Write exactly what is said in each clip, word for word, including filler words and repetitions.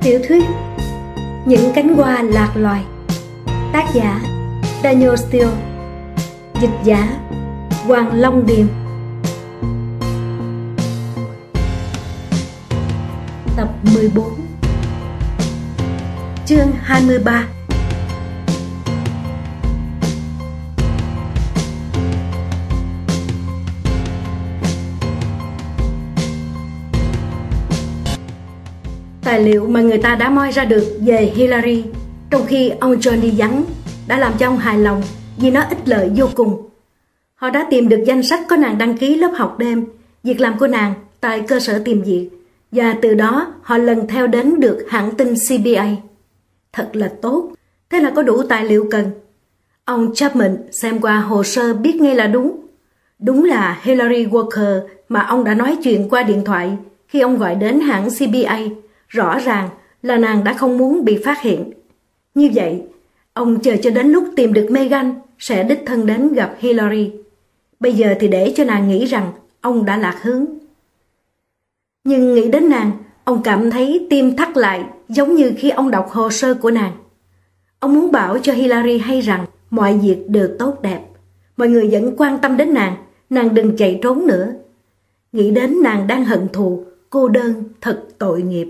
Tiểu thuyết Những cánh hoa lạc loài. Tác giả Daniel Steele. Dịch giả Hoàng Long Điềm. Tập mười bốn. Chương hai mươi ba. Tài liệu mà người ta đã moi ra được về Hillary trong khi ông John đi vắng đã làm cho ông hài lòng vì nó ích lợi vô cùng. Họ đã tìm được danh sách có nàng đăng ký lớp học đêm, việc làm của nàng tại cơ sở tìm việc, và từ đó họ lần theo đến được hãng tin xê bê a. Thật là tốt, thế là có đủ tài liệu cần. Ông Chapman xem qua hồ sơ biết ngay là đúng. Đúng là Hillary Walker mà ông đã nói chuyện qua điện thoại khi ông gọi đến hãng xê bê a. Rõ ràng là nàng đã không muốn bị phát hiện. Như vậy, ông chờ cho đến lúc tìm được Megan sẽ đích thân đến gặp Hillary. Bây giờ thì để cho nàng nghĩ rằng ông đã lạc hướng. Nhưng nghĩ đến nàng, ông cảm thấy tim thắt lại giống như khi ông đọc hồ sơ của nàng. Ông muốn bảo cho Hillary hay rằng mọi việc đều tốt đẹp. Mọi người vẫn quan tâm đến nàng, nàng đừng chạy trốn nữa. Nghĩ đến nàng đang hận thù, cô đơn, thật tội nghiệp.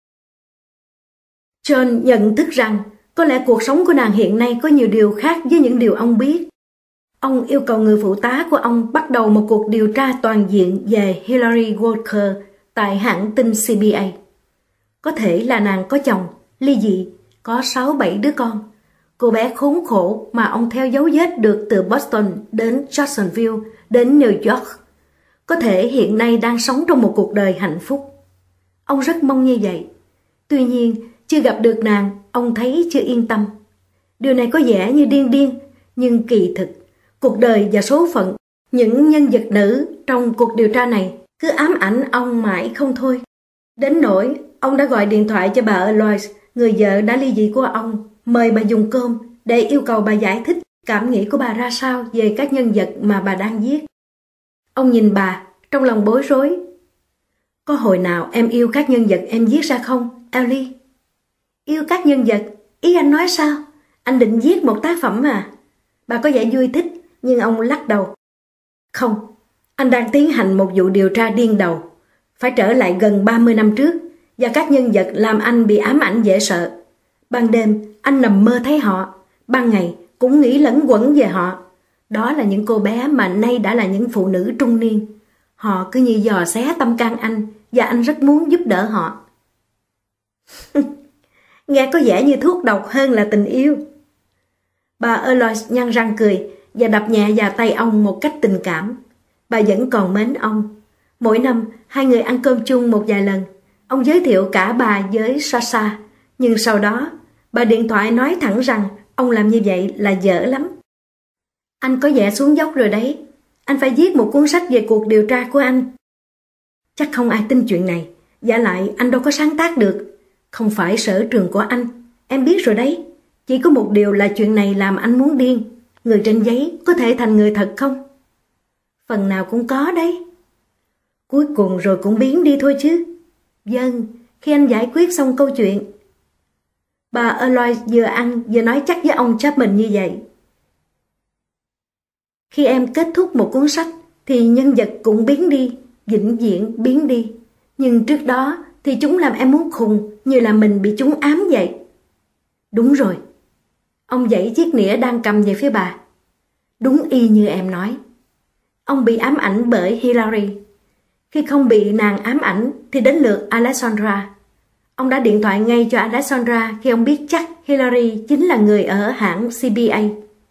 John nhận thức rằng có lẽ cuộc sống của nàng hiện nay có nhiều điều khác với những điều ông biết. Ông yêu cầu người phụ tá của ông bắt đầu một cuộc điều tra toàn diện về Hillary Walker tại hãng tin xê bê a. Có thể là nàng có chồng, ly dị, có sáu bảy đứa con. Cô bé khốn khổ mà ông theo dấu vết được từ Boston đến Jacksonville đến New York. Có thể hiện nay đang sống trong một cuộc đời hạnh phúc. Ông rất mong như vậy. Tuy nhiên, chưa gặp được nàng, ông thấy chưa yên tâm. Điều này có vẻ như điên điên, nhưng kỳ thực, cuộc đời và số phận, những nhân vật nữ trong cuộc điều tra này cứ ám ảnh ông mãi không thôi. Đến nỗi, ông đã gọi điện thoại cho bà Eloise, người vợ đã ly dị của ông, mời bà dùng cơm để yêu cầu bà giải thích cảm nghĩ của bà ra sao về các nhân vật mà bà đang viết. Ông nhìn bà, trong lòng bối rối. Có hồi nào em yêu các nhân vật em viết ra không, Ellie? Yêu các nhân vật? Ý anh nói sao? Anh định viết một tác phẩm à? Bà có vẻ vui thích, nhưng ông lắc đầu. Không, anh đang tiến hành một vụ điều tra điên đầu. Phải trở lại gần ba mươi năm trước, và các nhân vật làm anh bị ám ảnh dễ sợ. Ban đêm, anh nằm mơ thấy họ. Ban ngày, cũng nghĩ lẫn quẩn về họ. Đó là những cô bé mà nay đã là những phụ nữ trung niên. Họ cứ như dò xé tâm can anh, và anh rất muốn giúp đỡ họ. Nghe có vẻ như thuốc độc hơn là tình yêu. Bà Eloise nhăn răng cười và đập nhẹ vào tay ông một cách tình cảm. Bà vẫn còn mến ông. Mỗi năm, hai người ăn cơm chung một vài lần. Ông giới thiệu cả bà với Sasha. Nhưng sau đó, bà điện thoại nói thẳng rằng ông làm như vậy là dở lắm. Anh có vẻ xuống dốc rồi đấy. Anh phải viết một cuốn sách về cuộc điều tra của anh. Chắc không ai tin chuyện này. Vả lại anh đâu có sáng tác được. Không phải sở trường của anh. Em biết rồi đấy. Chỉ có một điều là chuyện này làm anh muốn điên. Người trên giấy có thể thành người thật không? Phần nào cũng có đấy. Cuối cùng rồi cũng biến đi thôi chứ. Vâng, khi anh giải quyết xong câu chuyện. Bà Eloise vừa ăn vừa nói chắc với ông Chapman như vậy. Khi em kết thúc một cuốn sách thì nhân vật cũng biến đi, vĩnh viễn biến đi. Nhưng trước đó thì chúng làm em muốn khùng, như là mình bị chúng ám vậy. Đúng rồi. Ông giãy chiếc nĩa đang cầm về phía bà. Đúng y như em nói. Ông bị ám ảnh bởi Hillary. Khi không bị nàng ám ảnh thì đến lượt Alexandra. Ông đã điện thoại ngay cho Alexandra khi ông biết chắc Hillary chính là người ở hãng xê bê a.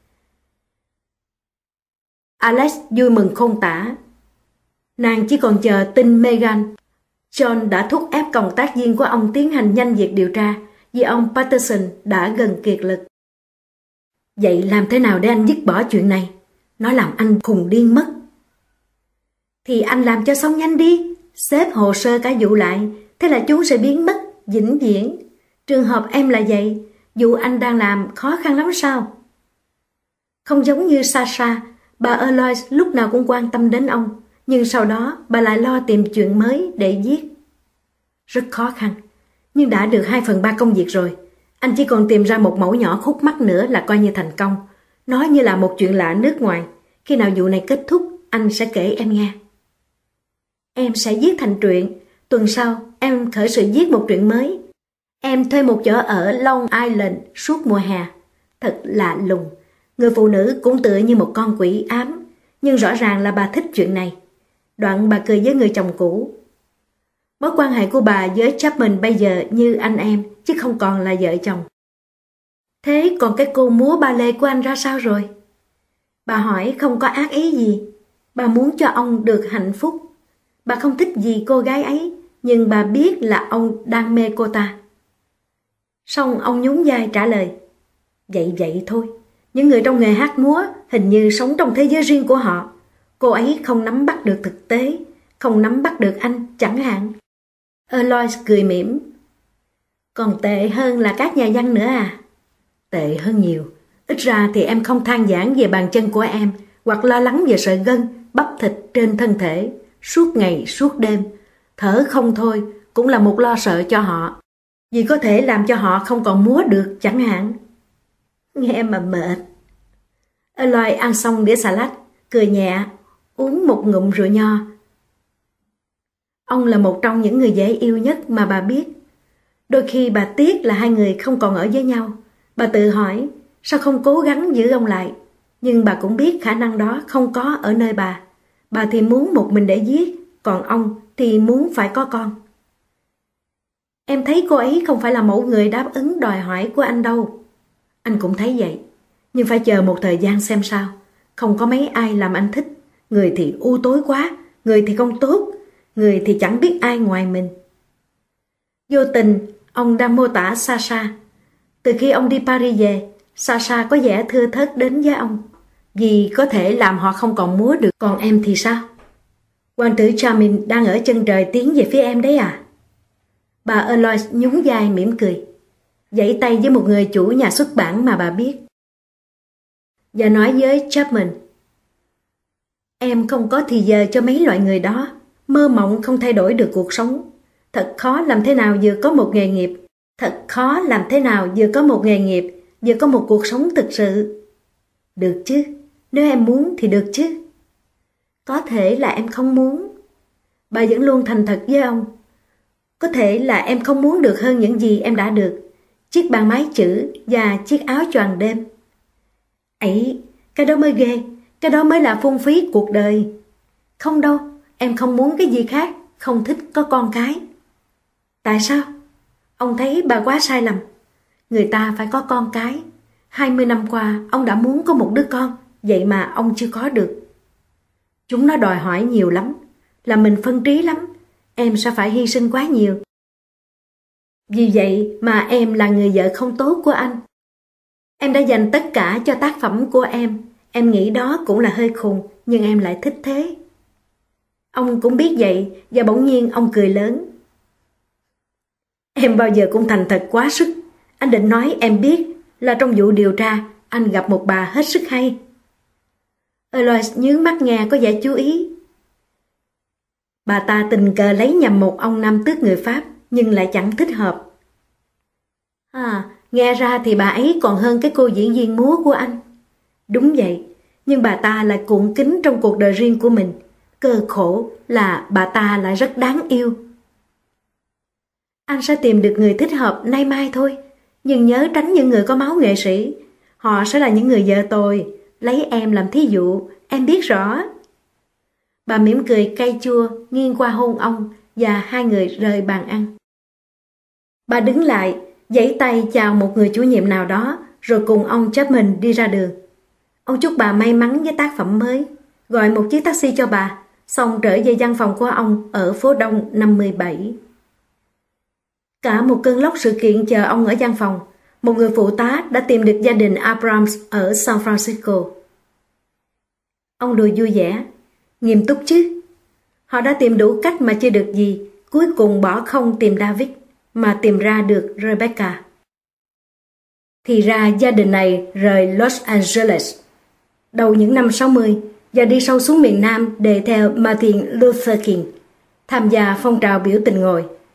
Alex vui mừng khôn tả. Nàng chỉ còn chờ tin Megan. John đã thúc ép cộng tác viên của ông tiến hành nhanh việc điều tra vì ông Patterson đã gần kiệt lực. Vậy làm thế nào để anh dứt bỏ chuyện này? Nó làm anh khùng điên mất. Thì anh làm cho xong nhanh đi. Xếp hồ sơ cả vụ lại. Thế là chúng sẽ biến mất, vĩnh viễn. Trường hợp em là vậy. Vụ anh đang làm khó khăn lắm sao? Không giống như Sasha, bà Eloise lúc nào cũng quan tâm đến ông. Nhưng sau đó bà lại lo tìm chuyện mới để viết. Rất khó khăn. Nhưng đã được hai phần ba công việc rồi. Anh chỉ còn tìm ra một mẫu nhỏ khúc mắc nữa là coi như thành công. Nói như là một chuyện lạ nước ngoài. Khi nào vụ này kết thúc, anh sẽ kể em nghe. Em sẽ viết thành truyện. Tuần sau, em khởi sự viết một truyện mới. Em thuê một chỗ ở Long Island suốt mùa hè. Thật lạ lùng. Người phụ nữ cũng tựa như một con quỷ ám. Nhưng rõ ràng là bà thích chuyện này. Đoạn bà cười với người chồng cũ. Mối quan hệ của bà với Chapman bây giờ như anh em, chứ không còn là vợ chồng. Thế còn cái cô múa ba lê của anh ra sao rồi? Bà hỏi không có ác ý gì. Bà muốn cho ông được hạnh phúc. Bà không thích gì cô gái ấy, nhưng bà biết là ông đang mê cô ta. Xong ông nhún vai trả lời. Vậy vậy thôi. Những người trong nghề hát múa hình như sống trong thế giới riêng của họ. Cô ấy không nắm bắt được thực tế, không nắm bắt được anh chẳng hạn. Eloise cười mỉm. Còn tệ hơn là các nhà văn nữa à? Tệ hơn nhiều. Ít ra thì em không than vãn về bàn chân của em, hoặc lo lắng về sợi gân, bắp thịt trên thân thể, suốt ngày suốt đêm. Thở không thôi cũng là một lo sợ cho họ, vì có thể làm cho họ không còn múa được chẳng hạn. Nghe mà mệt. Eloy ăn xong đĩa salad, cười nhẹ, uống một ngụm rượu nho. Ông là một trong những người dễ yêu nhất mà bà biết. Đôi khi bà tiếc là hai người không còn ở với nhau. Bà tự hỏi, sao không cố gắng giữ ông lại? Nhưng bà cũng biết khả năng đó không có ở nơi bà. Bà thì muốn một mình để giết, còn ông thì muốn phải có con. Em thấy cô ấy không phải là mẫu người đáp ứng đòi hỏi của anh đâu. Anh cũng thấy vậy, nhưng phải chờ một thời gian xem sao. Không có mấy ai làm anh thích. Người thì u tối quá, người thì không tốt, người thì chẳng biết ai ngoài mình. Vô tình, ông đang mô tả Sasha. Từ khi ông đi Paris về, Sasha có vẻ thưa thớt đến với ông, vì có thể làm họ không còn múa được. Còn em thì sao? Hoàng tử Charming đang ở chân trời tiến về phía em đấy à? Bà Eloise nhún vai mỉm cười, vẫy tay với một người chủ nhà xuất bản mà bà biết, và nói với Chapman. Em không có thì giờ cho mấy loại người đó, mơ mộng không thay đổi được cuộc sống. Thật khó làm thế nào vừa có một nghề nghiệp, thật khó làm thế nào vừa có một nghề nghiệp, vừa có một cuộc sống thực sự. Được chứ, nếu em muốn thì được chứ. Có thể là em không muốn. Bà vẫn luôn thành thật với ông. Có thể là em không muốn được hơn những gì em đã được, chiếc bàn máy chữ và chiếc áo choàng đêm. Ấy, cái đó mới ghê, cái đó mới là phung phí cuộc đời. Không đâu, em không muốn cái gì khác, không thích có con cái. Tại sao? Ông thấy bà quá sai lầm. Người ta phải có con cái. Hai mươi năm qua, ông đã muốn có một đứa con, vậy mà ông chưa có được. Chúng nó đòi hỏi nhiều lắm, là mình phân trí lắm. Em sẽ phải hy sinh quá nhiều. Vì vậy mà em là người vợ không tốt của anh. Em đã dành tất cả cho tác phẩm của em. Em nghĩ đó cũng là hơi khùng, nhưng em lại thích thế. Ông cũng biết vậy, và bỗng nhiên ông cười lớn. Em bao giờ cũng thành thật quá sức. Anh định nói em biết là trong vụ điều tra anh gặp một bà hết sức hay. Eloise nhướng mắt nghe có vẻ chú ý. Bà ta tình cờ lấy nhầm một ông nam tước người Pháp, nhưng lại chẳng thích hợp. À, nghe ra thì bà ấy còn hơn cái cô diễn viên múa của anh. Đúng vậy, nhưng bà ta lại cuộn kín trong cuộc đời riêng của mình. Cơ khổ là bà ta lại rất đáng yêu. Anh sẽ tìm được người thích hợp nay mai thôi, nhưng nhớ tránh những người có máu nghệ sĩ. Họ sẽ là những người vợ tồi. Lấy em làm thí dụ, em biết rõ. Bà mỉm cười cay chua, nghiêng qua hôn ông, và hai người rời bàn ăn. Bà đứng lại, giãy tay chào một người chủ nhiệm nào đó, rồi cùng ông Chapman đi ra đường. Ông chúc bà may mắn với tác phẩm mới, gọi một chiếc taxi cho bà, xong trở về văn phòng của ông ở phố Đông năm mươi bảy. Cả một cơn lốc sự kiện chờ ông ở văn phòng. Một người phụ tá đã tìm được gia đình Abrams ở San Francisco. Ông đùa vui vẻ. Nghiêm túc chứ. Họ đã tìm đủ cách mà chưa được gì, cuối cùng bỏ không tìm David, mà tìm ra được Rebecca. Thì ra gia đình này rời Los Angeles đầu những năm sáu mươi và đi sâu xuống miền Nam để theo Martin Luther King, tham gia phong trào biểu tình ngồi.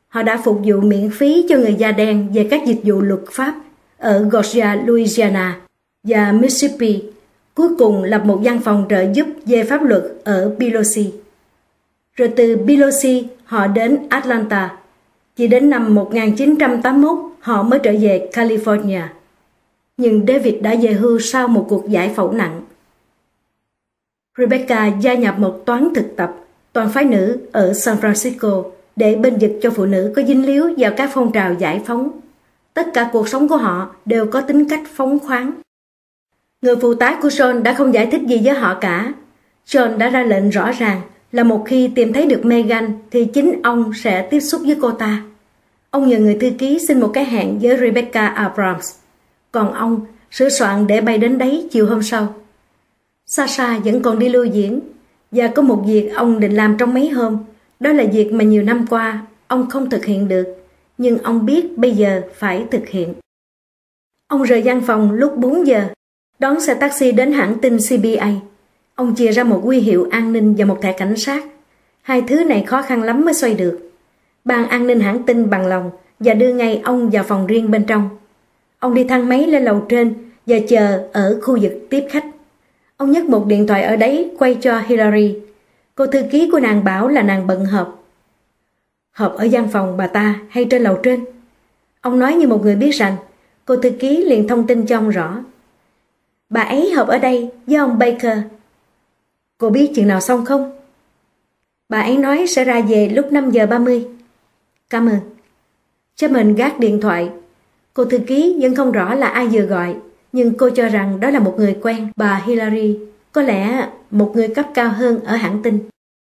Họ đã phục vụ miễn phí cho người da đen về các dịch vụ luật pháp ở Georgia, Louisiana và Mississippi. Cuối cùng lập một văn phòng trợ giúp về pháp luật ở Biloxi. Rồi từ Biloxi họ đến Atlanta. Chỉ đến năm một nghìn chín trăm tám mươi mốt họ mới trở về California. Nhưng David đã về hưu sau một cuộc giải phẫu nặng. Rebecca gia nhập một toán thực tập, toàn phái nữ ở San Francisco để bênh vực cho phụ nữ có dính líu vào các phong trào giải phóng. Tất cả cuộc sống của họ đều có tính cách phóng khoáng. Người phụ tá của John đã không giải thích gì với họ cả. John đã ra lệnh rõ ràng là một khi tìm thấy được Megan thì chính ông sẽ tiếp xúc với cô ta. Ông nhờ người thư ký xin một cái hẹn với Rebecca Abrams. Còn ông sửa soạn để bay đến đấy chiều hôm sau. Sasha vẫn còn đi lưu diễn, và có một việc ông định làm trong mấy hôm. Đó là việc mà nhiều năm qua ông không thực hiện được, nhưng ông biết bây giờ phải thực hiện. Ông rời văn phòng lúc bốn giờ, đón xe taxi đến hãng tin xê bê a. Ông chia ra một huy hiệu an ninh và một thẻ cảnh sát. Hai thứ này khó khăn lắm mới xoay được. Ban an ninh hãng tin bằng lòng và đưa ngay ông vào phòng riêng bên trong. Ông đi thang máy lên lầu trên và chờ ở khu vực tiếp khách. Ông nhấc một điện thoại ở đấy quay cho Hillary. Cô thư ký của nàng bảo là nàng bận họp. Họp ở văn phòng bà ta hay trên lầu trên? Ông nói như một người biết rằng. Cô thư ký liền thông tin cho ông rõ. Bà ấy họp ở đây với ông Baker. Cô biết chừng nào xong không? Bà ấy nói sẽ ra về lúc năm giờ ba mươi. Cảm ơn. Chapman gác điện thoại. Cô thư ký vẫn không rõ là ai vừa gọi, nhưng cô cho rằng đó là một người quen bà Hillary, có lẽ một người cấp cao hơn ở hãng tin.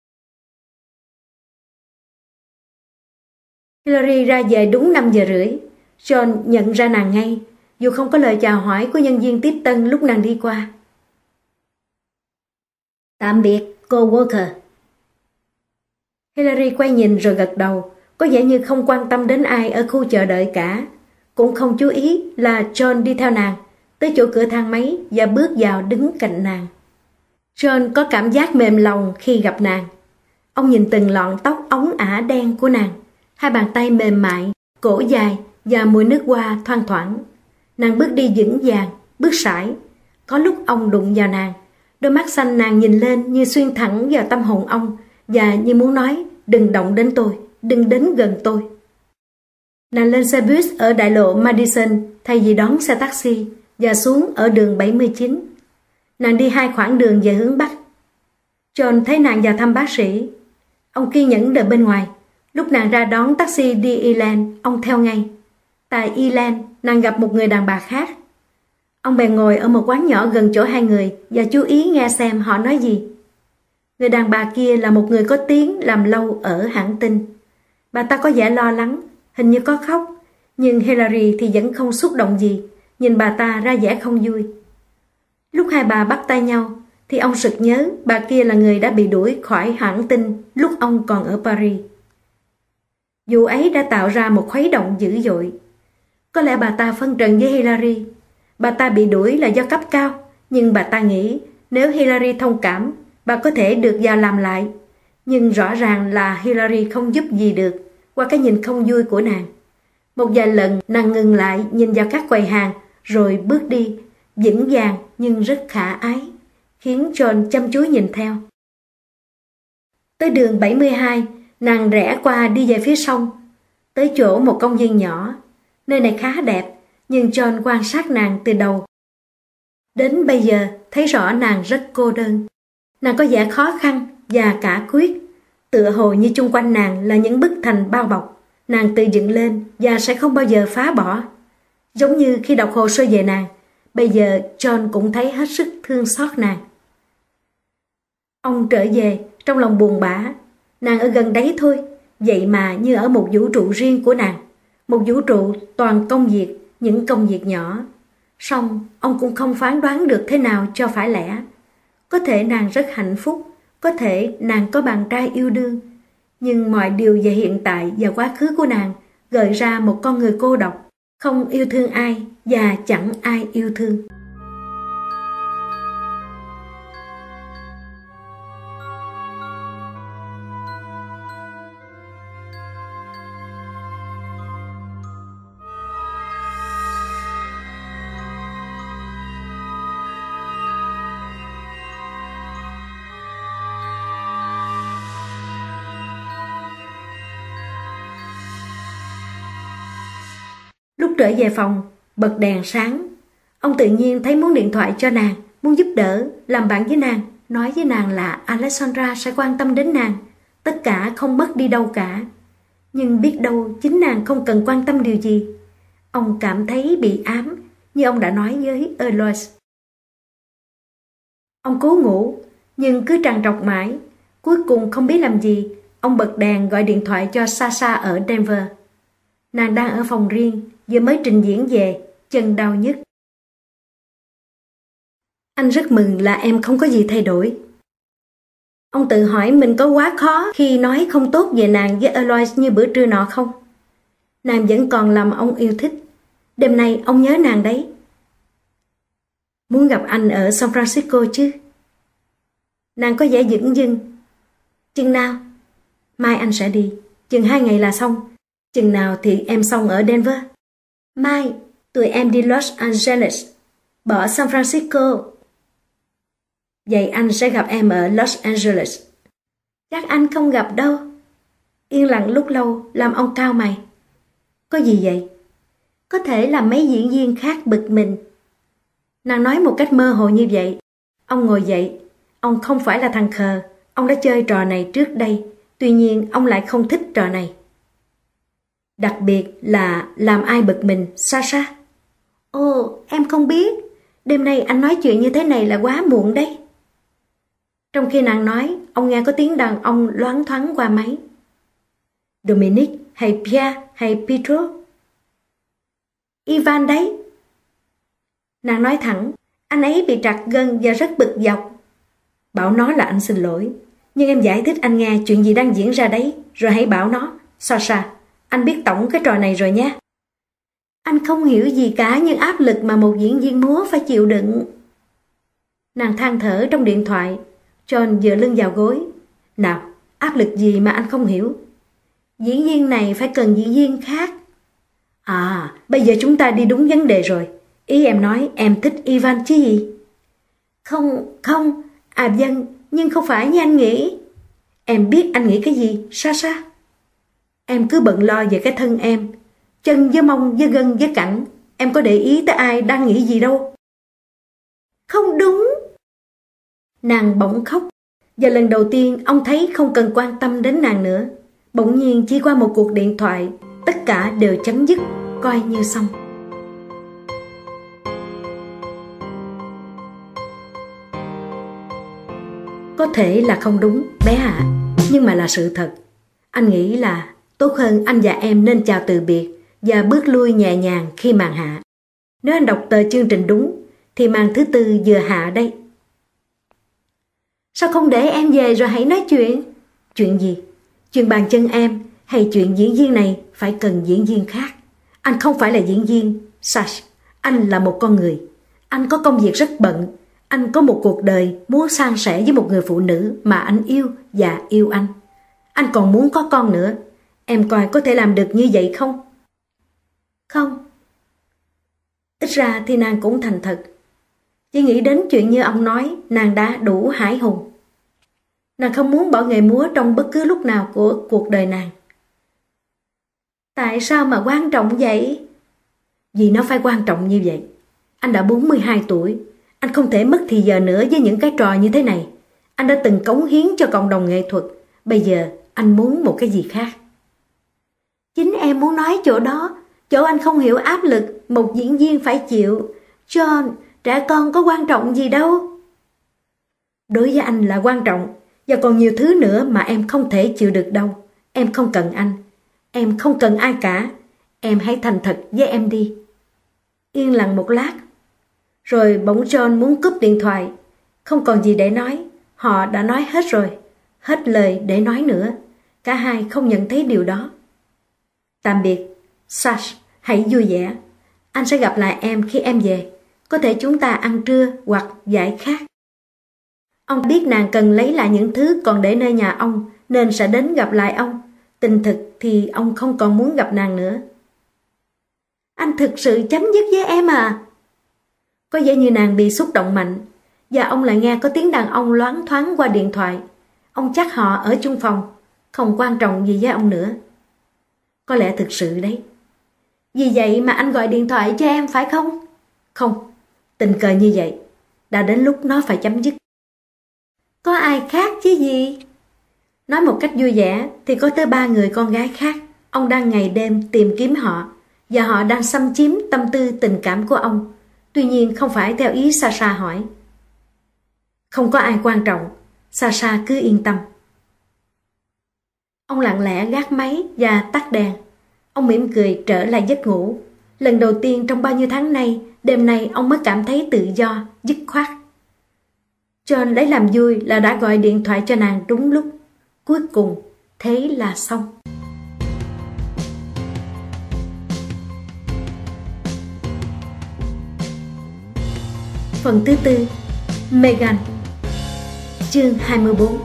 Hillary ra về đúng năm giờ rưỡi. John nhận ra nàng ngay, dù không có lời chào hỏi của nhân viên tiếp tân lúc nàng đi qua. Tạm biệt, cô Walker. Hillary quay nhìn rồi gật đầu, có vẻ như không quan tâm đến ai ở khu chờ đợi cả. Cũng không chú ý là John đi theo nàng tới chỗ cửa thang máy và bước vào đứng cạnh nàng. John có cảm giác mềm lòng khi gặp nàng. Ông nhìn từng lọn tóc óng ả đen của nàng, hai bàn tay mềm mại, cổ dài và mùi nước hoa thoang thoảng. Nàng bước đi vững vàng, bước sải. Có lúc ông đụng vào nàng, đôi mắt xanh nàng nhìn lên như xuyên thẳng vào tâm hồn ông và như muốn nói, đừng động đến tôi, đừng đến gần tôi. Nàng lên xe bus ở đại lộ Madison thay vì đón xe taxi và xuống ở đường bảy mươi chín. Nàng đi hai khoảng đường về hướng Bắc. John thấy nàng vào thăm bác sĩ. Ông kiên nhẫn đợi bên ngoài. Lúc nàng ra đón taxi đi Eland, ông theo ngay. Tại Eland, nàng gặp một người đàn bà khác. Ông bèn ngồi ở một quán nhỏ gần chỗ hai người và chú ý nghe xem họ nói gì. Người đàn bà kia là một người có tiếng làm lâu ở hãng tin. Bà ta có vẻ lo lắng, hình như có khóc, nhưng Hillary thì vẫn không xúc động gì, nhìn bà ta ra vẻ không vui. Lúc hai bà bắt tay nhau, thì ông sực nhớ bà kia là người đã bị đuổi khỏi hãng tin lúc ông còn ở Paris. Vụ ấy đã tạo ra một khuấy động dữ dội. Có lẽ bà ta phân trần với Hillary. Bà ta bị đuổi là do cấp cao, nhưng bà ta nghĩ nếu Hillary thông cảm, bà có thể được vào làm lại. Nhưng rõ ràng là Hillary không giúp gì được qua cái nhìn không vui của nàng. Một vài lần nàng ngừng lại nhìn vào các quầy hàng rồi bước đi, vững vàng nhưng rất khả ái, khiến John chăm chú nhìn theo. Tới đường bảy mươi hai, nàng rẽ qua đi về phía sông, tới chỗ một công viên nhỏ. Nơi này khá đẹp, nhưng John quan sát nàng từ đầu. Đến bây giờ thấy rõ nàng rất cô đơn. Nàng có vẻ khó khăn và cả quyết, tựa hồ như chung quanh nàng là những bức thành bao bọc. Nàng tự dựng lên và sẽ không bao giờ phá bỏ. Giống như khi đọc hồ sơ về nàng, bây giờ John cũng thấy hết sức thương xót nàng. Ông trở về trong lòng buồn bã. Nàng ở gần đấy thôi, vậy mà như ở một vũ trụ riêng của nàng. Một vũ trụ toàn công việc, những công việc nhỏ. Song ông cũng không phán đoán được thế nào cho phải lẽ. Có thể nàng rất hạnh phúc, có thể nàng có bạn trai yêu đương. Nhưng mọi điều về hiện tại và quá khứ của nàng gợi ra một con người cô độc, không yêu thương ai và chẳng ai yêu thương. Lúc trở về phòng, bật đèn sáng, ông tự nhiên thấy muốn điện thoại cho nàng, muốn giúp đỡ, làm bạn với nàng, nói với nàng là Alexandra sẽ quan tâm đến nàng, tất cả không mất đi đâu cả. Nhưng biết đâu chính nàng không cần quan tâm điều gì. Ông cảm thấy bị ám, như ông đã nói với Eloise. Ông cố ngủ, nhưng cứ trằn trọc mãi. Cuối cùng không biết làm gì, ông bật đèn gọi điện thoại cho Sasha ở Denver. Nàng đang ở phòng riêng, vừa mới trình diễn về, chân đau nhức. Anh rất mừng là em không có gì thay đổi. Ông tự hỏi mình có quá khó khi nói không tốt về nàng với Eloise như bữa trưa nọ không? Nàng vẫn còn làm ông yêu thích. Đêm nay ông nhớ nàng đấy. Muốn gặp anh ở San Francisco chứ? Nàng có vẻ dửng dưng. Chừng nào? Mai anh sẽ đi. Chừng hai ngày là xong. Chừng nào thì em xong ở Denver? Mai, tụi em đi Los Angeles. Bỏ San Francisco. Vậy anh sẽ gặp em ở Los Angeles. Chắc anh không gặp đâu. Yên lặng lúc lâu làm ông cau mày. Có gì vậy? Có thể là mấy diễn viên khác bực mình. Nàng nói một cách mơ hồ như vậy. Ông ngồi dậy. Ông không phải là thằng khờ. Ông đã chơi trò này trước đây. Tuy nhiên ông lại không thích trò này. Đặc biệt là làm ai bực mình, Sasha? Ồ, em không biết. Đêm nay anh nói chuyện như thế này là quá muộn đấy. Trong khi nàng nói, ông nghe có tiếng đàn ông loáng thoáng qua máy. Dominic hay Pierre hay Pietro? Ivan đấy. Nàng nói thẳng, anh ấy bị trật gân và rất bực dọc. Bảo nó là anh xin lỗi. Nhưng em giải thích anh nghe chuyện gì đang diễn ra đấy, rồi hãy bảo nó. Sasha, anh biết tổng cái trò này rồi nhé. Anh không hiểu gì cả nhưng áp lực mà một diễn viên múa phải chịu đựng. Nàng than thở trong điện thoại. John dựa lưng vào gối. Nào, áp lực gì mà anh không hiểu? Diễn viên này phải cần diễn viên khác. À, bây giờ chúng ta đi đúng vấn đề rồi. Ý em nói em thích Ivan chứ gì? Không, không. À vâng, nhưng không phải như anh nghĩ. Em biết anh nghĩ cái gì, Sasha? Em cứ bận lo về cái thân em. Chân với mông với gân với cẳng. Em có để ý tới ai đang nghĩ gì đâu. Không đúng. Nàng bỗng khóc. Và lần đầu tiên ông thấy không cần quan tâm đến nàng nữa. Bỗng nhiên chỉ qua một cuộc điện thoại, tất cả đều chấm dứt, coi như xong. Có thể là không đúng, bé ạ, à, nhưng mà là sự thật. Anh nghĩ là tốt hơn anh và em nên chào từ biệt và bước lui nhẹ nhàng khi màn hạ. Nếu anh đọc tờ chương trình đúng, thì màn thứ tư vừa hạ đây. Sao không để em về rồi hãy nói chuyện? Chuyện gì? Chuyện bàn chân em hay chuyện diễn viên này phải cần diễn viên khác? Anh không phải là diễn viên, Sash. Anh là một con người. Anh có công việc rất bận. Anh có một cuộc đời muốn san sẻ với một người phụ nữ mà anh yêu và yêu anh. Anh còn muốn có con nữa. Em coi có thể làm được như vậy không? Không. Ít ra thì nàng cũng thành thật. Chỉ nghĩ đến chuyện như ông nói, nàng đã đủ hãi hùng. Nàng không muốn bỏ nghề múa trong bất cứ lúc nào của cuộc đời nàng. Tại sao mà quan trọng vậy? Vì nó phải quan trọng như vậy. Anh đã bốn mươi hai tuổi. Anh không thể mất thì giờ nữa với những cái trò như thế này. Anh đã từng cống hiến cho cộng đồng nghệ thuật. Bây giờ anh muốn một cái gì khác. Chính em muốn nói chỗ đó. Chỗ anh không hiểu áp lực một diễn viên phải chịu. John, trẻ con có quan trọng gì đâu. Đối với anh là quan trọng. Và còn nhiều thứ nữa mà em không thể chịu được đâu. Em không cần anh. Em không cần ai cả. Em hãy thành thật với em đi. Yên lặng một lát. Rồi bỗng John muốn cúp điện thoại. Không còn gì để nói. Họ đã nói hết rồi. Hết lời để nói nữa. Cả hai không nhận thấy điều đó. Tạm biệt. Sash, hãy vui vẻ. Anh sẽ gặp lại em khi em về. Có thể chúng ta ăn trưa hoặc giải khát. Ông biết nàng cần lấy lại những thứ còn để nơi nhà ông, nên sẽ đến gặp lại ông. Tình thực thì ông không còn muốn gặp nàng nữa. Anh thực sự chấm dứt với em à? Có vẻ như nàng bị xúc động mạnh, và ông lại nghe có tiếng đàn ông loáng thoáng qua điện thoại. Ông chắc họ ở chung phòng, không quan trọng gì với ông nữa. Có lẽ thực sự đấy. Vì vậy mà anh gọi điện thoại cho em phải không? Không, tình cờ như vậy. Đã đến lúc nó phải chấm dứt. Có ai khác chứ gì? Nói một cách vui vẻ thì có tới ba người con gái khác. Ông đang ngày đêm tìm kiếm họ, và họ đang xâm chiếm tâm tư tình cảm của ông. Tuy nhiên không phải theo ý Sasha hỏi. Không có ai quan trọng, Sasha cứ yên tâm. Ông lặng lẽ gác máy và tắt đèn. Ông mỉm cười trở lại giấc ngủ. Lần đầu tiên trong bao nhiêu tháng nay, đêm nay ông mới cảm thấy tự do, dứt khoát. John lấy làm vui là đã gọi điện thoại cho nàng đúng lúc. Cuối cùng, thế là xong. Phần thứ tư, Megan. Chương hai mươi bốn.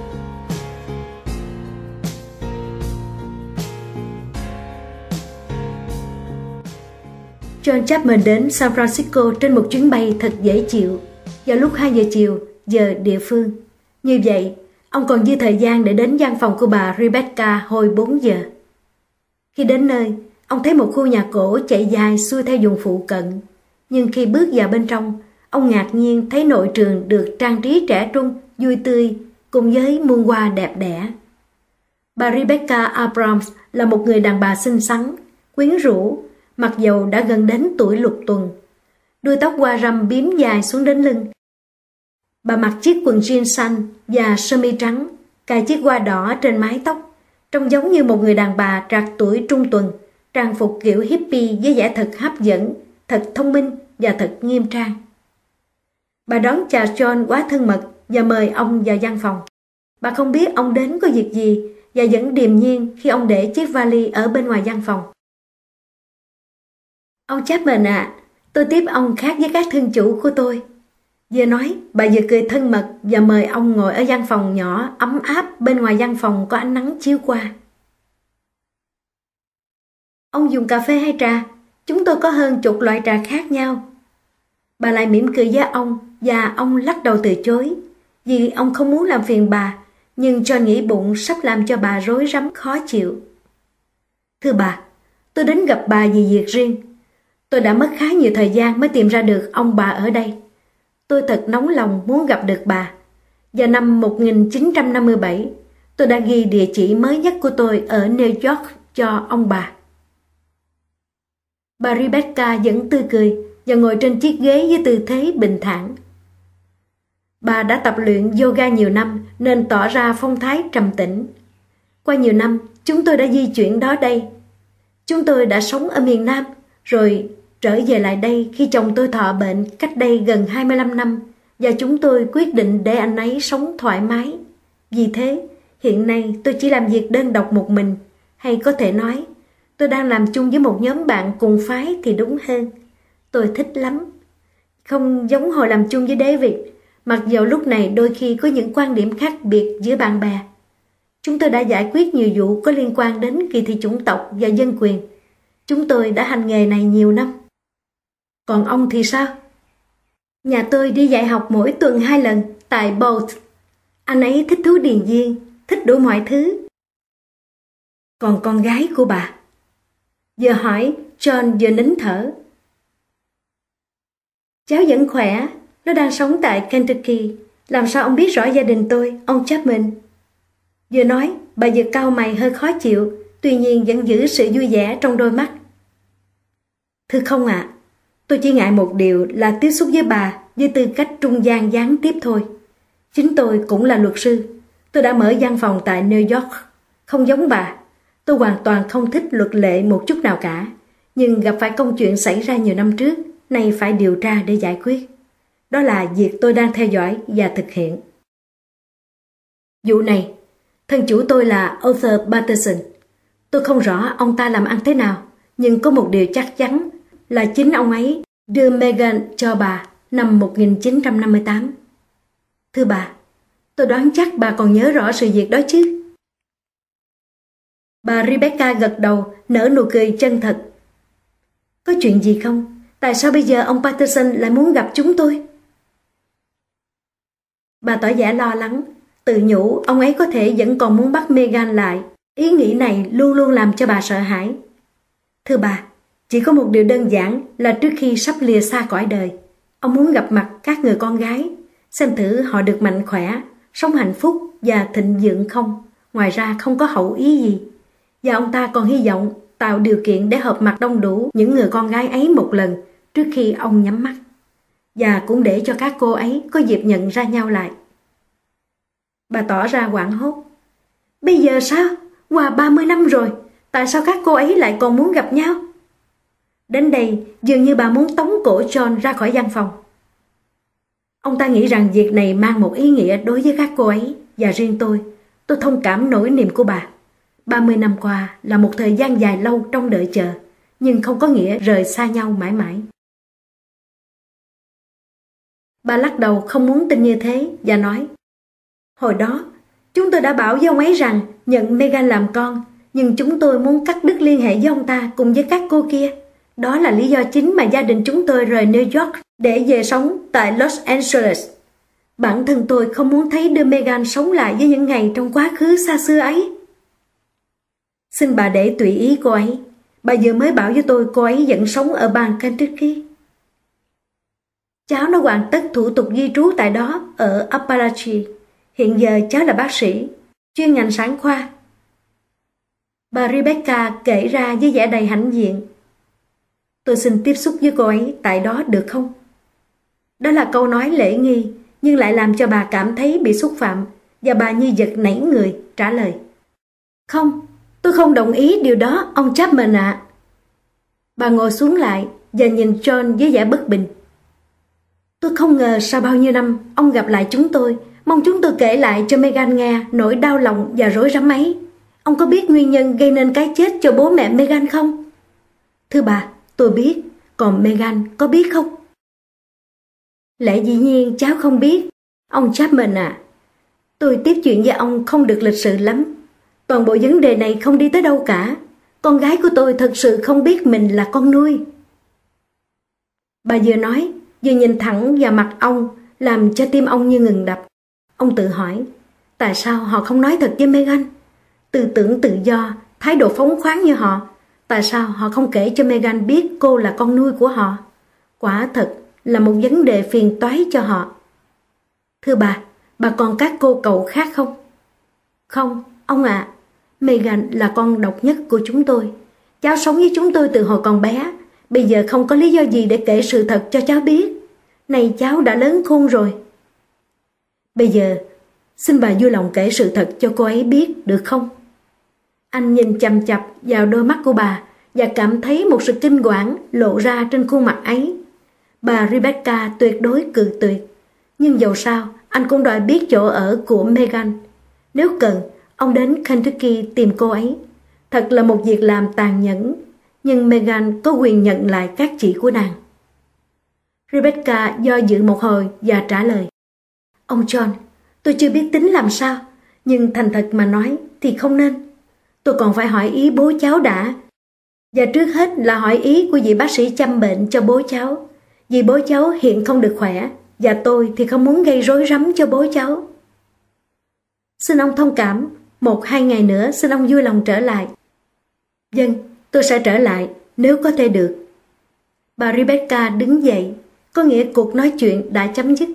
John Chapman đến San Francisco trên một chuyến bay thật dễ chịu vào lúc hai giờ chiều, giờ địa phương. Như vậy, ông còn dư thời gian để đến văn phòng của bà Rebecca hồi bốn giờ. Khi đến nơi, ông thấy một khu nhà cổ chạy dài xuôi theo vùng phụ cận. Nhưng khi bước vào bên trong, ông ngạc nhiên thấy nội trường được trang trí trẻ trung, vui tươi, cùng với muôn hoa đẹp đẽ. Bà Rebecca Abrams là một người đàn bà xinh xắn, quyến rũ, mặc dầu đã gần đến tuổi lục tuần. Đuôi tóc hoa râm bím dài xuống đến lưng. Bà mặc chiếc quần jean xanh và sơ mi trắng, cài chiếc hoa đỏ trên mái tóc, trông giống như một người đàn bà trạc tuổi trung tuần, trang phục kiểu hippie với vẻ thật hấp dẫn, thật thông minh và thật nghiêm trang. Bà đón chào John quá thân mật và mời ông vào văn phòng. Bà không biết ông đến có việc gì và vẫn điềm nhiên khi ông để chiếc vali ở bên ngoài văn phòng. Ông Chapman ạ, à, tôi tiếp ông khác với các thân chủ của tôi. Vừa nói, bà vừa cười thân mật và mời ông ngồi ở văn phòng nhỏ ấm áp bên ngoài văn phòng có ánh nắng chiếu qua. Ông dùng cà phê hay trà? Chúng tôi có hơn chục loại trà khác nhau. Bà lại mỉm cười với ông và ông lắc đầu từ chối, vì ông không muốn làm phiền bà, nhưng cho nghĩ bụng sắp làm cho bà rối rắm khó chịu. Thưa bà, tôi đến gặp bà vì việc riêng. Tôi đã mất khá nhiều thời gian mới tìm ra được ông bà ở đây. Tôi thật nóng lòng muốn gặp được bà. Vào năm một nghìn chín trăm năm mươi bảy, tôi đã ghi địa chỉ mới nhất của tôi ở New York cho ông bà. Bà Rebecca vẫn tươi cười và ngồi trên chiếc ghế với tư thế bình thản. Bà đã tập luyện yoga nhiều năm nên tỏ ra phong thái trầm tĩnh. Qua nhiều năm, chúng tôi đã di chuyển đó đây. Chúng tôi đã sống ở miền Nam, rồi trở về lại đây khi chồng tôi thọ bệnh cách đây gần hai mươi lăm năm, và chúng tôi quyết định để anh ấy sống thoải mái. Vì thế, hiện nay tôi chỉ làm việc đơn độc một mình, hay có thể nói, tôi đang làm chung với một nhóm bạn cùng phái thì đúng hơn. Tôi thích lắm. Không giống hồi làm chung với David, mặc dầu lúc này đôi khi có những quan điểm khác biệt giữa bạn bè. Chúng tôi đã giải quyết nhiều vụ có liên quan đến kỳ thị chủng tộc và dân quyền. Chúng tôi đã hành nghề này nhiều năm. Còn ông thì sao? Nhà tôi đi dạy học mỗi tuần hai lần tại Bolt. Anh ấy thích thú điền viên, thích đủ mọi thứ. Còn con gái của bà? Vừa hỏi, John vừa nín thở. Cháu vẫn khỏe, nó đang sống tại Kentucky. Làm sao ông biết rõ gia đình tôi, ông Chapman? Vừa nói, bà vừa cau mày hơi khó chịu, tuy nhiên vẫn giữ sự vui vẻ trong đôi mắt. Thưa không ạ, à, tôi chỉ ngại một điều là tiếp xúc với bà với tư cách trung gian gián tiếp thôi. Chính tôi cũng là luật sư. Tôi đã mở văn phòng tại New York. Không giống bà, tôi hoàn toàn không thích luật lệ một chút nào cả. Nhưng gặp phải công chuyện xảy ra nhiều năm trước, nay phải điều tra để giải quyết. Đó là việc tôi đang theo dõi và thực hiện. Vụ này, thân chủ tôi là Arthur Patterson. Tôi không rõ ông ta làm ăn thế nào, nhưng có một điều chắc chắn là chính ông ấy đưa Megan cho bà năm một nghìn chín trăm năm mươi tám. Thưa bà, tôi đoán chắc bà còn nhớ rõ sự việc đó chứ? Bà Rebecca gật đầu, nở nụ cười chân thật. Có chuyện gì không? Tại sao bây giờ ông Patterson lại muốn gặp chúng tôi? Bà tỏ vẻ lo lắng, tự nhủ ông ấy có thể vẫn còn muốn bắt Megan lại. Ý nghĩ này luôn luôn làm cho bà sợ hãi. Thưa bà, Chỉ có một điều đơn giản là trước khi sắp lìa xa cõi đời, ông muốn gặp mặt các người con gái, xem thử họ được mạnh khỏe, sống hạnh phúc và thịnh vượng không. Ngoài ra không có hậu ý gì. Và ông ta còn hy vọng tạo điều kiện để hợp mặt đông đủ những người con gái ấy một lần trước khi ông nhắm mắt. Và cũng để cho các cô ấy có dịp nhận ra nhau lại. Bà tỏ ra hoảng hốt. Bây giờ sao? Qua ba mươi năm rồi, tại sao các cô ấy lại còn muốn gặp nhau? Đến đây, dường như bà muốn tống cổ John ra khỏi văn phòng. Ông ta nghĩ rằng việc này mang một ý nghĩa đối với các cô ấy, và riêng tôi, tôi thông cảm nỗi niềm của bà. ba mươi năm qua là một thời gian dài lâu trong đợi chờ, nhưng không có nghĩa rời xa nhau mãi mãi. Bà lắc đầu không muốn tin như thế và nói, hồi đó, chúng tôi đã bảo với ông ấy rằng nhận Megan làm con, nhưng chúng tôi muốn cắt đứt liên hệ với ông ta cùng với các cô kia. Đó là lý do chính mà gia đình chúng tôi rời New York để về sống tại Los Angeles. Bản thân tôi không muốn thấy đứa Megan sống lại với những ngày trong quá khứ xa xưa ấy. Xin bà để tùy ý cô ấy. Bà vừa mới bảo với tôi cô ấy vẫn sống ở bang Kentucky. Cháu nó hoàn tất thủ tục di trú tại đó ở Appalachia. Hiện giờ cháu là bác sĩ, chuyên ngành sản khoa. Bà Rebecca kể ra với vẻ đầy hãnh diện. Tôi xin tiếp xúc với cô ấy tại đó được không? Đó là câu nói lễ nghi, nhưng lại làm cho bà cảm thấy bị xúc phạm, và bà như giật nảy người, trả lời. Không, tôi không đồng ý điều đó, ông Chapman ạ. Bà ngồi xuống lại và nhìn John với vẻ bất bình. Tôi không ngờ sau bao nhiêu năm ông gặp lại chúng tôi, mong chúng tôi kể lại cho Megan nghe nỗi đau lòng và rối rắm ấy. Ông có biết nguyên nhân gây nên cái chết cho bố mẹ Megan không? Thưa bà, tôi biết, còn Megan có biết không? Lẽ dĩ nhiên cháu không biết, ông Chapman à. Tôi tiếp chuyện với ông không được lịch sự lắm. Toàn bộ vấn đề này không đi tới đâu cả. Con gái của tôi thật sự không biết mình là con nuôi. Bà vừa nói, vừa nhìn thẳng vào mặt ông, làm cho tim ông như ngừng đập. Ông tự hỏi, tại sao họ không nói thật với Megan? Tư tưởng tự do, thái độ phóng khoáng như họ, tại sao họ không kể cho Megan biết cô là con nuôi của họ? Quả thật là một vấn đề phiền toái cho họ. Thưa bà, bà còn các cô cậu khác không? Không, ông ạ. À, Megan là con độc nhất của chúng tôi. Cháu sống với chúng tôi từ hồi còn bé. Bây giờ không có lý do gì để kể sự thật cho cháu biết. Này cháu đã lớn khôn rồi. Bây giờ, xin bà vui lòng kể sự thật cho cô ấy biết được không? Anh nhìn chằm chằm vào đôi mắt của bà và cảm thấy một sự kinh quản lộ ra trên khuôn mặt ấy. Bà Rebecca tuyệt đối cự tuyệt. Nhưng dầu sao, anh cũng đòi biết chỗ ở của Megan. Nếu cần, ông đến Kentucky tìm cô ấy. Thật là một việc làm tàn nhẫn, nhưng Megan có quyền nhận lại các chỉ của nàng. Rebecca do dự một hồi và trả lời. Ông John, tôi chưa biết tính làm sao, nhưng thành thật mà nói thì không nên. Tôi còn phải hỏi ý bố cháu đã. Và trước hết là hỏi ý của vị bác sĩ chăm bệnh cho bố cháu. Vì bố cháu hiện không được khỏe, và tôi thì không muốn gây rối rắm cho bố cháu. Xin ông thông cảm, một hai ngày nữa xin ông vui lòng trở lại. Vâng, tôi sẽ trở lại, nếu có thể được. Bà Rebecca đứng dậy, có nghĩa cuộc nói chuyện đã chấm dứt.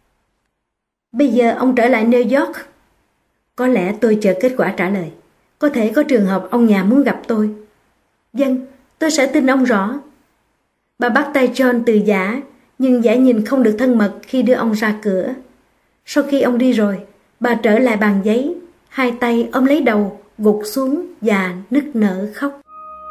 Bây giờ ông trở lại New York. Có lẽ tôi chờ kết quả trả lời. Có thể có trường hợp ông nhà muốn gặp tôi. Vâng, tôi sẽ tin ông rõ. Bà bắt tay John từ giã, nhưng giã nhìn không được thân mật khi đưa ông ra cửa. Sau khi ông đi rồi, bà trở lại bàn giấy, hai tay ôm lấy đầu, gục xuống và nức nở khóc.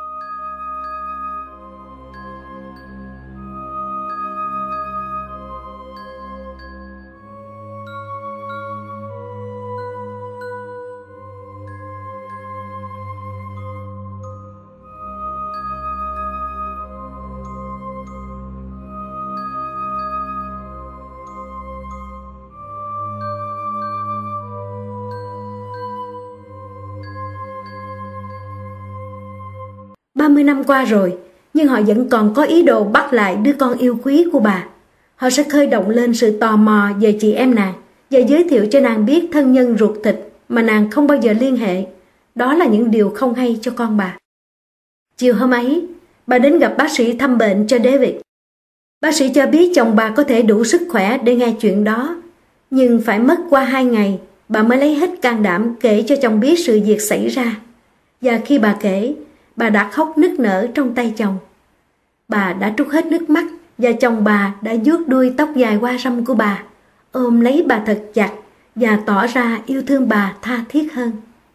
ba mươi năm qua rồi, nhưng họ vẫn còn có ý đồ bắt lại đứa con yêu quý của bà. Họ sẽ khơi động lên sự tò mò về chị em nàng và giới thiệu cho nàng biết thân nhân ruột thịt mà nàng không bao giờ liên hệ. Đó là những điều không hay cho con bà. Chiều hôm ấy, bà đến gặp bác sĩ thăm bệnh cho David. Bác sĩ cho biết chồng bà có thể đủ sức khỏe để nghe chuyện đó, nhưng phải mất qua hai ngày bà mới lấy hết can đảm kể cho chồng biết sự việc xảy ra. Và khi bà kể, bà đã khóc nức nở trong tay chồng. Bà đã trút hết nước mắt và chồng bà đã vuốt đuôi tóc dài hoa râm của bà, ôm lấy bà thật chặt và tỏ ra yêu thương bà tha thiết hơn.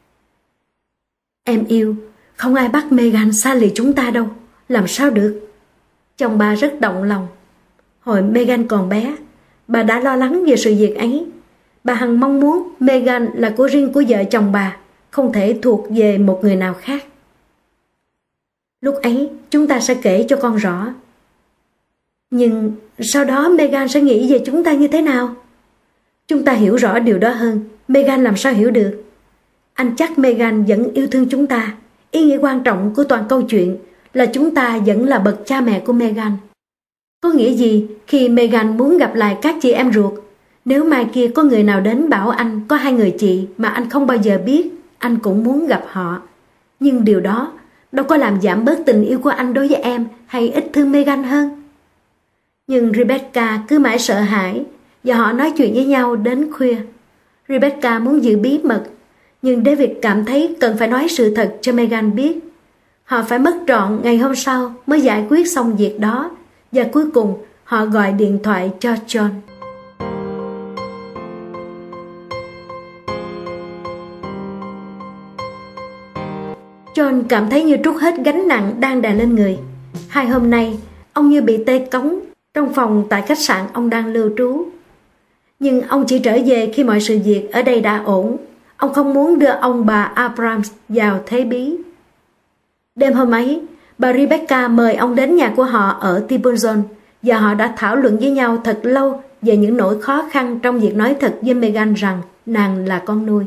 Em yêu, không ai bắt Megan xa lìa chúng ta đâu, làm sao được? Chồng bà rất động lòng. Hồi Megan còn bé, bà đã lo lắng về sự việc ấy. Bà hằng mong muốn Megan là của riêng của vợ chồng bà, không thể thuộc về một người nào khác. Lúc ấy chúng ta sẽ kể cho con rõ. Nhưng sau đó Megan sẽ nghĩ về chúng ta như thế nào? Chúng ta hiểu rõ điều đó hơn. Megan làm sao hiểu được? Anh chắc Megan vẫn yêu thương chúng ta. Ý nghĩa quan trọng của toàn câu chuyện là chúng ta vẫn là bậc cha mẹ của Megan. Có nghĩa gì khi Megan muốn gặp lại các chị em ruột? Nếu mai kia có người nào đến bảo anh có hai người chị mà anh không bao giờ biết, anh cũng muốn gặp họ. Nhưng điều đó đâu có làm giảm bớt tình yêu của anh đối với em hay ít thương Megan hơn. Nhưng Rebecca cứ mãi sợ hãi và họ nói chuyện với nhau đến khuya. Rebecca muốn giữ bí mật, nhưng David cảm thấy cần phải nói sự thật cho Megan biết. Họ phải mất trọn ngày hôm sau mới giải quyết xong việc đó, và cuối cùng họ gọi điện thoại cho John. John cảm thấy như trút hết gánh nặng đang đè lên người. Hai hôm nay, ông như bị tê cống trong phòng tại khách sạn ông đang lưu trú. Nhưng ông chỉ trở về khi mọi sự việc ở đây đã ổn. Ông không muốn đưa ông bà Abrams vào thế bí. Đêm hôm ấy, bà Rebecca mời ông đến nhà của họ ở Tiburon và họ đã thảo luận với nhau thật lâu về những nỗi khó khăn trong việc nói thật với Megan rằng nàng là con nuôi.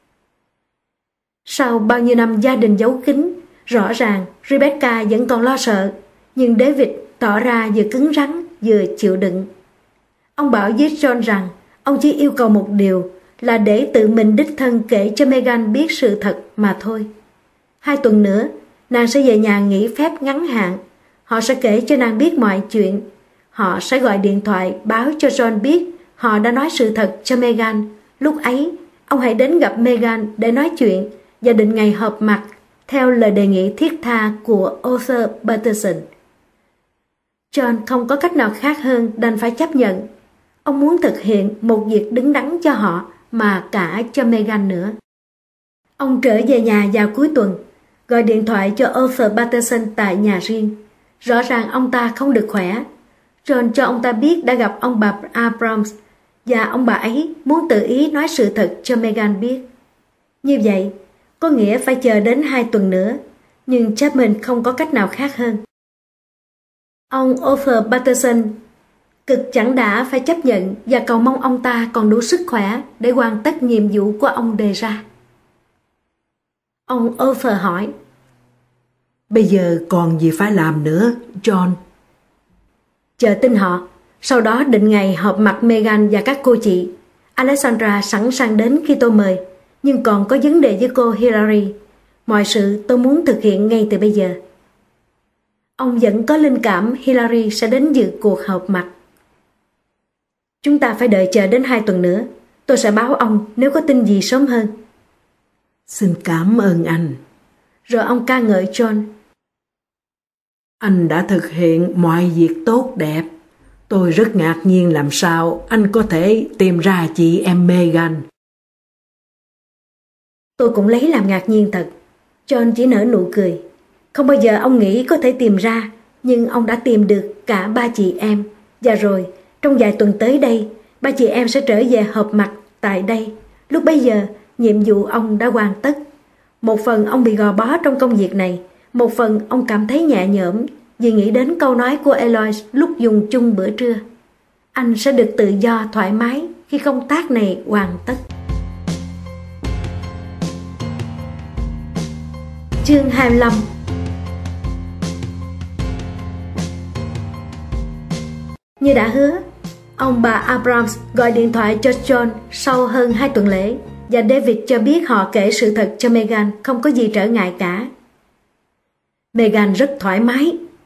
Sau bao nhiêu năm gia đình giấu kín, rõ ràng Rebecca vẫn còn lo sợ, nhưng David tỏ ra vừa cứng rắn vừa chịu đựng. Ông bảo với John rằng ông chỉ yêu cầu một điều là để tự mình đích thân kể cho Megan biết sự thật mà thôi. Hai tuần nữa, nàng sẽ về nhà nghỉ phép ngắn hạn. Họ sẽ kể cho nàng biết mọi chuyện. Họ sẽ gọi điện thoại báo cho John biết họ đã nói sự thật cho Megan. Lúc ấy, ông hãy đến gặp Megan để nói chuyện và định ngày họp mặt theo lời đề nghị thiết tha của Arthur Patterson. John không có cách nào khác hơn đành phải chấp nhận. Ông muốn thực hiện một việc đứng đắn cho họ mà cả cho Megan nữa. Ông trở về nhà vào cuối tuần, gọi điện thoại cho Arthur Patterson tại nhà riêng. Rõ ràng ông ta không được khỏe. John cho ông ta biết đã gặp ông bà Abrams và ông bà ấy muốn tự ý nói sự thật cho Megan biết. Như vậy, có nghĩa phải chờ đến hai tuần nữa, nhưng Chapman không có cách nào khác hơn. Ông Arthur Patterson cực chẳng đã phải chấp nhận và cầu mong ông ta còn đủ sức khỏe để hoàn tất nhiệm vụ của ông đề ra. Ông Arthur hỏi: Bây giờ còn gì phải làm nữa, John? Chờ tin họ, sau đó định ngày họp mặt Megan và các cô chị. Alexandra sẵn sàng đến khi tôi mời, nhưng còn có vấn đề với cô Hillary. Mọi sự tôi muốn thực hiện ngay từ bây giờ. Ông vẫn có linh cảm Hillary sẽ đến dự cuộc họp mặt. Chúng ta phải đợi chờ đến hai tuần nữa. Tôi sẽ báo ông nếu có tin gì sớm hơn. Xin cảm ơn anh. Rồi ông ca ngợi John. Anh đã thực hiện mọi việc tốt đẹp. Tôi rất ngạc nhiên làm sao anh có thể tìm ra chị em Megan. Tôi cũng lấy làm ngạc nhiên thật. John chỉ nở nụ cười. Không bao giờ ông nghĩ có thể tìm ra, nhưng ông đã tìm được cả ba chị em. Và rồi, trong vài tuần tới đây, ba chị em sẽ trở về họp mặt tại đây. Lúc bấy giờ, nhiệm vụ ông đã hoàn tất. Một phần ông bị gò bó trong công việc này, một phần ông cảm thấy nhẹ nhõm vì nghĩ đến câu nói của Eloise lúc dùng chung bữa trưa. Anh sẽ được tự do thoải mái khi công tác này hoàn tất. Chương hai mươi lăm. Như đã hứa, ông bà Abrams gọi điện thoại cho John sau hơn hai tuần lễ và David cho biết họ kể sự thật cho Megan không có gì trở ngại cả. Megan rất thoải mái,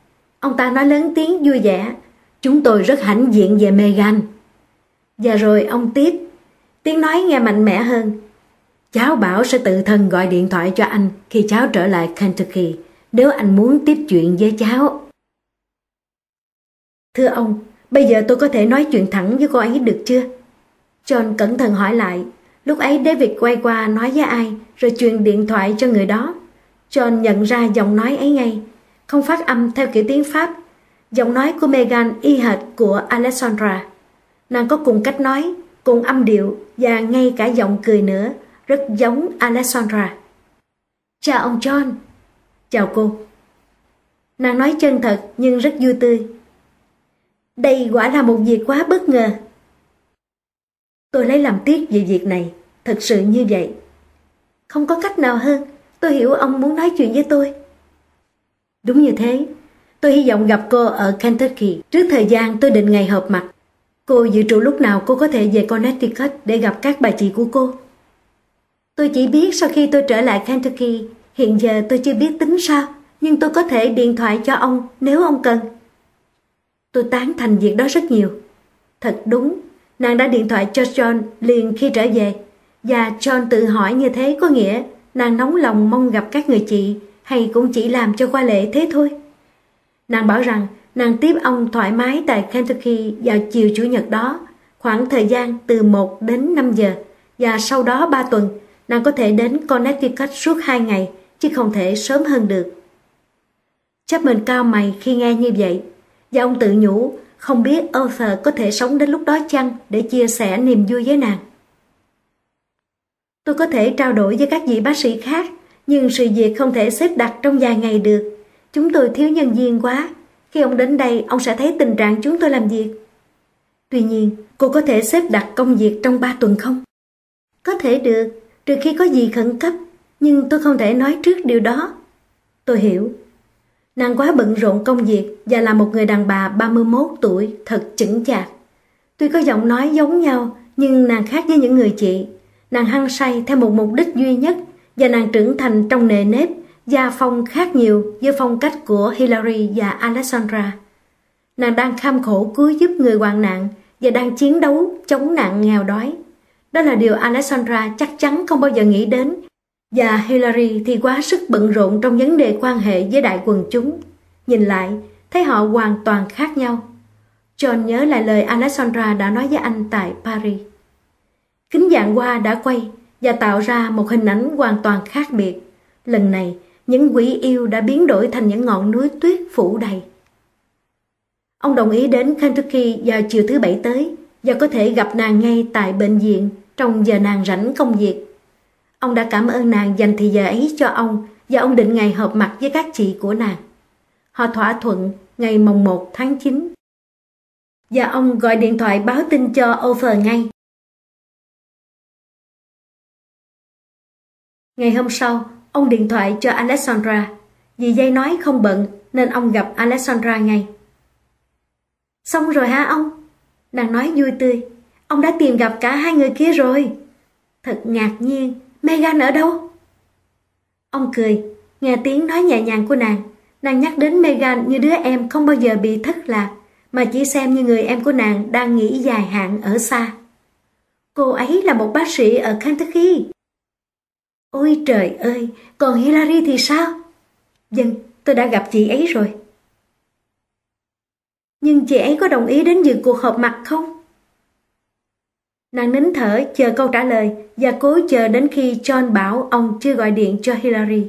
Ông ta nói lớn tiếng vui vẻ, chúng tôi rất hãnh diện về Meghan. Và rồi ông tiếp, tiếng nói nghe mạnh mẽ hơn. Cháu bảo sẽ tự thân gọi điện thoại cho anh khi cháu trở lại Kentucky, nếu anh muốn tiếp chuyện với cháu. Thưa ông, bây giờ tôi có thể nói chuyện thẳng với cô ấy được chưa? John cẩn thận hỏi lại. Lúc ấy David quay qua nói với ai, rồi truyền điện thoại cho người đó. John nhận ra giọng nói ấy ngay, không phát âm theo kiểu tiếng Pháp. Giọng nói của Meghan y hệt của Alexandra. Nàng có cùng cách nói, cùng âm điệu và ngay cả giọng cười nữa, rất giống Alexandra. Chào ông John. Chào cô. Nàng nói chân thật nhưng rất vui tươi. Đây quả là một việc quá bất ngờ. Tôi lấy làm tiếc về việc này, thật sự như vậy. Không có cách nào hơn, tôi hiểu ông muốn nói chuyện với tôi. Đúng như thế, tôi hy vọng gặp cô ở Kentucky trước thời gian tôi định ngày họp mặt. Cô dự trù lúc nào cô có thể về Connecticut để gặp các bà chị của cô? Tôi chỉ biết sau khi tôi trở lại Kentucky, hiện giờ tôi chưa biết tính sao, nhưng tôi có thể điện thoại cho ông nếu ông cần. Tôi tán thành việc đó rất nhiều. Thật đúng, nàng đã điện thoại cho John liền khi trở về, và John tự hỏi như thế có nghĩa nàng nóng lòng mong gặp các người chị hay cũng chỉ làm cho qua lệ thế thôi. Nàng bảo rằng nàng tiếp ông thoải mái tại Kentucky vào chiều Chủ nhật đó, khoảng thời gian từ một đến năm giờ, và sau đó ba tuần nàng có thể đến Connecticut suốt hai ngày, chứ không thể sớm hơn được. Chapman cau mày khi nghe như vậy, và ông tự nhủ không biết Arthur có thể sống đến lúc đó chăng để chia sẻ niềm vui với nàng. Tôi có thể trao đổi với các vị bác sĩ khác, nhưng sự việc không thể xếp đặt trong vài ngày được. Chúng tôi thiếu nhân viên quá. Khi ông đến đây, ông sẽ thấy tình trạng chúng tôi làm việc. Tuy nhiên, cô có thể xếp đặt công việc trong ba tuần không? Có thể được, trừ khi có gì khẩn cấp, nhưng tôi không thể nói trước điều đó. Tôi hiểu. Nàng quá bận rộn công việc và là một người đàn bà ba mươi mốt tuổi, thật chững chạc. Tuy có giọng nói giống nhau, nhưng nàng khác với những người chị. Nàng hăng say theo một mục đích duy nhất, và nàng trưởng thành trong nề nếp, gia phong khác nhiều với phong cách của Hillary và Alexandra. Nàng đang kham khổ cứu giúp người hoạn nạn và đang chiến đấu chống nạn nghèo đói. Đó là điều Alexandra chắc chắn không bao giờ nghĩ đến, và Hillary thì quá sức bận rộn trong vấn đề quan hệ với đại quần chúng. Nhìn lại, thấy họ hoàn toàn khác nhau. John nhớ lại lời Alexandra đã nói với anh tại Paris. Kính vạn hoa đã quay và tạo ra một hình ảnh hoàn toàn khác biệt. Lần này, những quỷ yêu đã biến đổi thành những ngọn núi tuyết phủ đầy. Ông đồng ý đến Kentucky vào chiều thứ Bảy tới và có thể gặp nàng ngay tại bệnh viện trong giờ nàng rảnh công việc. Ông đã cảm ơn nàng dành thời giờ ấy cho ông và ông định ngày họp mặt với các chị của nàng. Họ thỏa thuận ngày mồng một tháng chín. Và ông gọi điện thoại báo tin cho Arthur ngay. Ngày hôm sau, ông điện thoại cho Alexandra. Vì dây nói không bận nên ông gặp Alexandra ngay. Xong rồi hả ông? Nàng nói vui tươi. Ông đã tìm gặp cả hai người kia rồi. Thật ngạc nhiên. Meghan ở đâu? Ông cười, nghe tiếng nói nhẹ nhàng của nàng. Nàng nhắc đến Meghan như đứa em không bao giờ bị thất lạc, mà chỉ xem như người em của nàng đang nghỉ dài hạn ở xa. Cô ấy là một bác sĩ ở Kentucky. Ôi trời ơi, còn Hillary thì sao? Vâng, tôi đã gặp chị ấy rồi. Nhưng chị ấy có đồng ý đến dự cuộc họp mặt không? Nàng nín thở chờ câu trả lời và cố chờ đến khi John bảo ông chưa gọi điện cho Hillary.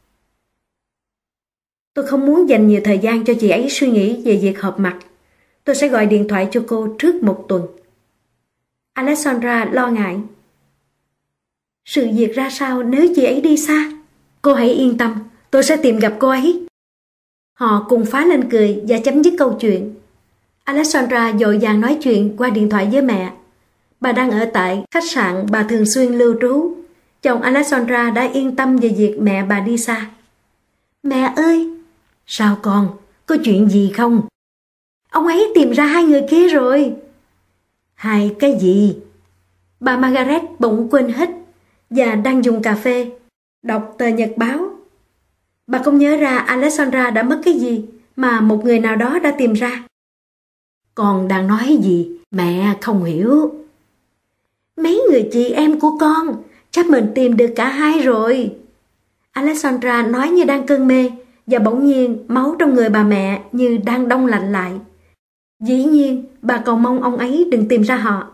Tôi không muốn dành nhiều thời gian cho chị ấy suy nghĩ về việc họp mặt. Tôi sẽ gọi điện thoại cho cô trước một tuần. Alexandra lo ngại. Sự việc ra sao nếu chị ấy đi xa? Cô hãy yên tâm, tôi sẽ tìm gặp cô ấy. Họ cùng phá lên cười và chấm dứt câu chuyện. Alexandra vội vàng nói chuyện qua điện thoại với mẹ. Bà đang ở tại khách sạn bà thường xuyên lưu trú. Chồng Alexandra đã yên tâm về việc mẹ bà đi xa. Mẹ ơi! Sao con? Có chuyện gì không? Ông ấy tìm ra hai người kia rồi. Hai cái gì? Bà Margaret bỗng quên hết và đang dùng cà phê, đọc tờ nhật báo. Bà không nhớ ra Alexandra đã mất cái gì, mà một người nào đó đã tìm ra. Con đang nói gì? Mẹ không hiểu. Mấy người chị em của con, chắc mình tìm được cả hai rồi. Alexandra nói như đang cơn mê, và bỗng nhiên máu trong người bà mẹ như đang đông lạnh lại. Dĩ nhiên, bà cầu mong ông ấy đừng tìm ra họ.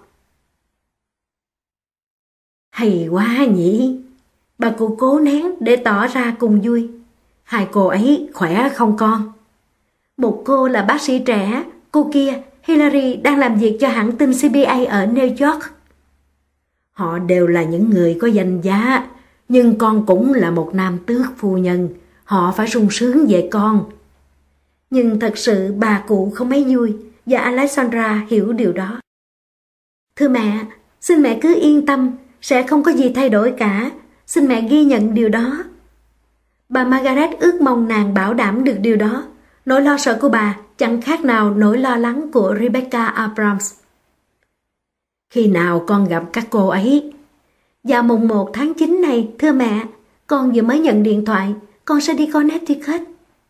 Hay quá nhỉ. Bà cụ cố nén để tỏ ra cùng vui. Hai cô ấy khỏe không con? Một cô là bác sĩ trẻ, cô kia, Hillary, đang làm việc cho hãng tin xê bê a ở New York. Họ đều là những người có danh giá, nhưng con cũng là một nam tước phu nhân. Họ phải sung sướng về con. Nhưng thật sự bà cụ không mấy vui, và Alexandra hiểu điều đó. Thưa mẹ, xin mẹ cứ yên tâm, sẽ không có gì thay đổi cả. Xin mẹ ghi nhận điều đó. Bà Margaret ước mong nàng bảo đảm được điều đó. Nỗi lo sợ của bà chẳng khác nào nỗi lo lắng của Rebecca Abrams. Khi nào con gặp các cô ấy? Vào mùng một tháng chín này, thưa mẹ. Con vừa mới nhận điện thoại. Con sẽ đi Connecticut.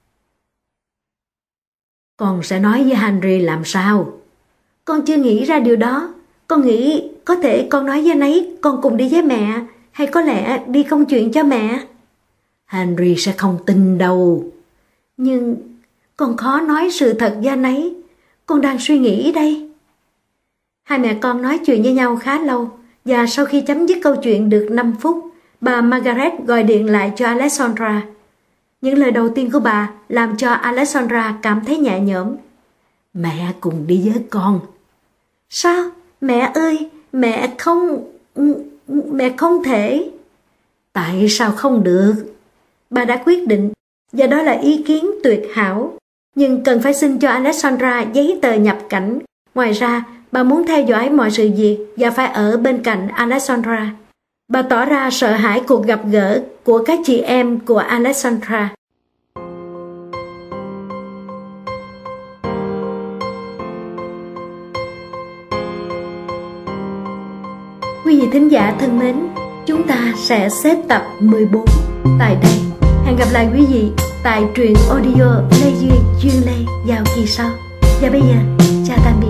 Con sẽ nói với Henry làm sao? Con chưa nghĩ ra điều đó. Con nghĩ có thể con nói với anh ấy con cùng đi với mẹ, hay có lẽ đi công chuyện cho mẹ. Henry sẽ không tin đâu. Nhưng con khó nói sự thật với anh ấy. Con đang suy nghĩ đây. Hai mẹ con nói chuyện với nhau khá lâu, và sau khi chấm dứt câu chuyện được năm phút, bà Margaret gọi điện lại cho Alexandra. Những lời đầu tiên của bà làm cho Alexandra cảm thấy nhẹ nhõm. Mẹ cùng đi với con. Sao? Mẹ ơi, mẹ không... mẹ không thể. Tại sao không được? Bà đã quyết định, và đó là ý kiến tuyệt hảo. Nhưng cần phải xin cho Alexandra giấy tờ nhập cảnh. Ngoài ra, bà muốn theo dõi mọi sự việc và phải ở bên cạnh Alexandra. Bà tỏ ra sợ hãi cuộc gặp gỡ của các chị em của Alexandra. Quý vị thính giả thân mến, chúng ta sẽ xếp tập mười bốn tại đây. Hẹn gặp lại quý vị tại truyện audio Lê Duyên Duyên Lê vào kỳ sau. Và bây giờ, chào tạm biệt.